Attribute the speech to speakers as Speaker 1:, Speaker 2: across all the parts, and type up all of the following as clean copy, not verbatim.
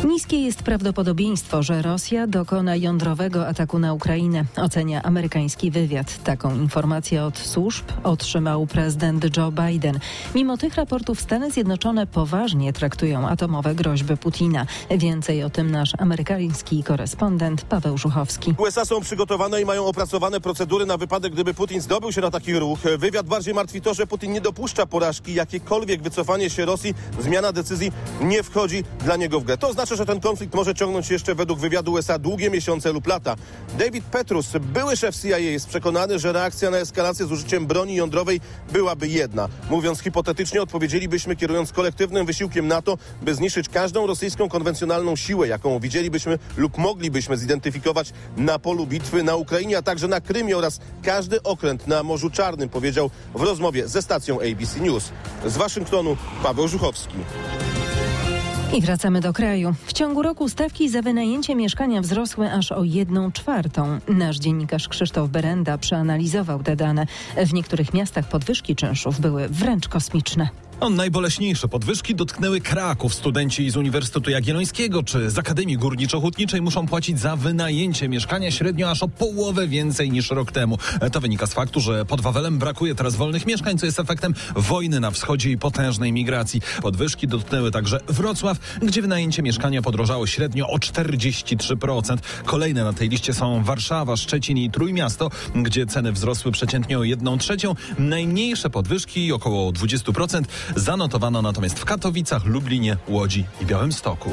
Speaker 1: Niskie jest prawdopodobieństwo, że Rosja dokona jądrowego ataku na Ukrainę, ocenia amerykański wywiad. Taką informację od służb otrzymał prezydent Joe Biden. Mimo tych raportów Stany Zjednoczone poważnie traktują atomowe groźby Putina. Więcej o tym nasz amerykański korespondent Paweł Żuchowski.
Speaker 2: USA są przygotowane i mają opracowane procedury na wypadek, gdyby Putin zdobył się na taki ruch. Wywiad bardziej martwi to, że Putin nie dopuszcza porażki. Jakiekolwiek wycofanie się Rosji, zmiana decyzji nie wchodzi dla niego w grę. To oznacza, że ten konflikt może ciągnąć się jeszcze według wywiadu USA długie miesiące lub lata. David Petrus, były szef CIA, jest przekonany, że reakcja na eskalację z użyciem broni jądrowej byłaby jedna. Mówiąc hipotetycznie, odpowiedzielibyśmy kierując kolektywnym wysiłkiem NATO, by zniszczyć każdą rosyjską konwencjonalną siłę, jaką widzielibyśmy lub moglibyśmy zidentyfikować na polu bitwy na Ukrainie, a także na Krymie oraz każdy okręt na Morzu Czarnym, powiedział w rozmowie ze stacją ABC News. Z Waszyngtonu Paweł Żuchowski.
Speaker 1: I wracamy do kraju. W ciągu roku stawki za wynajęcie mieszkania wzrosły aż o 1/4. Nasz dziennikarz Krzysztof Berenda przeanalizował te dane. W niektórych miastach podwyżki czynszów były wręcz kosmiczne.
Speaker 3: Najboleśniejsze podwyżki dotknęły Kraków. Studenci z Uniwersytetu Jagiellońskiego czy z Akademii Górniczo-Hutniczej muszą płacić za wynajęcie mieszkania średnio aż o połowę więcej niż rok temu. To wynika z faktu, że pod Wawelem brakuje teraz wolnych mieszkań, co jest efektem wojny na wschodzie i potężnej migracji. Podwyżki dotknęły także Wrocław, gdzie wynajęcie mieszkania podrożało średnio o 43%. Kolejne na tej liście są Warszawa, Szczecin i Trójmiasto, gdzie ceny wzrosły przeciętnie o 1/3. Najmniejsze podwyżki, około 20%, zanotowano natomiast w Katowicach, Lublinie, Łodzi i Białymstoku.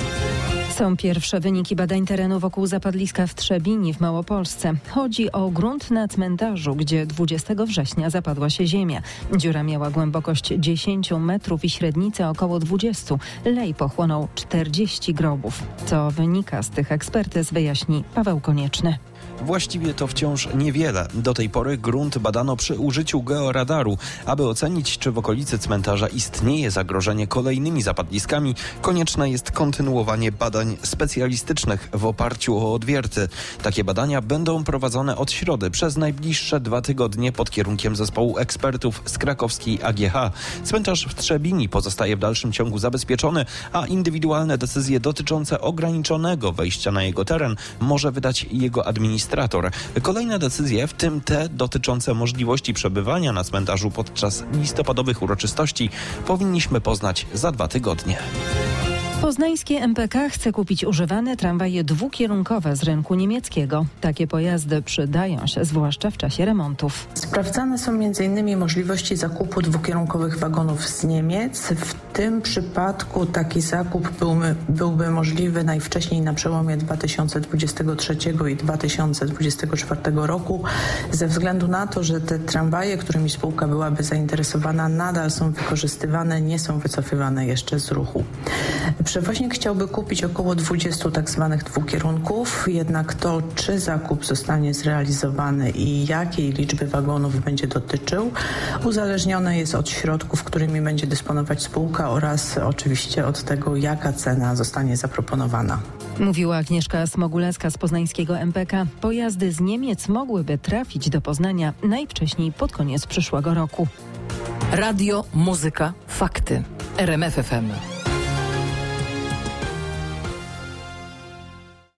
Speaker 1: Są pierwsze wyniki badań terenu wokół zapadliska w Trzebini w Małopolsce. Chodzi o grunt na cmentarzu, gdzie 20 września zapadła się ziemia. Dziura miała głębokość 10 metrów i średnicę około 20. Lej pochłonął 40 grobów. Co wynika z tych ekspertyz, wyjaśni Paweł Konieczny.
Speaker 4: Właściwie to wciąż niewiele. Do tej pory grunt badano przy użyciu georadaru. Aby ocenić, czy w okolicy cmentarza istnieje zagrożenie kolejnymi zapadliskami, konieczne jest kontynuowanie badań specjalistycznych w oparciu o odwierty. Takie badania będą prowadzone od środy przez najbliższe 2 tygodnie pod kierunkiem zespołu ekspertów z krakowskiej AGH. Cmentarz w Trzebini pozostaje w dalszym ciągu zabezpieczony, a indywidualne decyzje dotyczące ograniczonego wejścia na jego teren może wydać jego administrator. Kolejne decyzje, w tym te dotyczące możliwości przebywania na cmentarzu podczas listopadowych uroczystości, powinniśmy poznać za 2 tygodnie.
Speaker 1: Poznańskie MPK chce kupić używane tramwaje dwukierunkowe z rynku niemieckiego. Takie pojazdy przydają się zwłaszcza w czasie remontów.
Speaker 5: Sprawdzane są m.in. możliwości zakupu dwukierunkowych wagonów z Niemiec. W tym przypadku taki zakup byłby możliwy najwcześniej na przełomie 2023 i 2024 roku, ze względu na to, że te tramwaje, którymi spółka byłaby zainteresowana, nadal są wykorzystywane, nie są wycofywane jeszcze z ruchu. Przewoźnik chciałby kupić około 20 tak zwanych dwukierunków, jednak to, czy zakup zostanie zrealizowany i jakiej liczby wagonów będzie dotyczył, uzależnione jest od środków, którymi będzie dysponować spółka oraz oczywiście od tego, jaka cena zostanie zaproponowana.
Speaker 1: Mówiła Agnieszka Smogulewska z poznańskiego MPK. Pojazdy z Niemiec mogłyby trafić do Poznania najwcześniej pod koniec przyszłego roku.
Speaker 6: Radio, muzyka, fakty. RMF FM.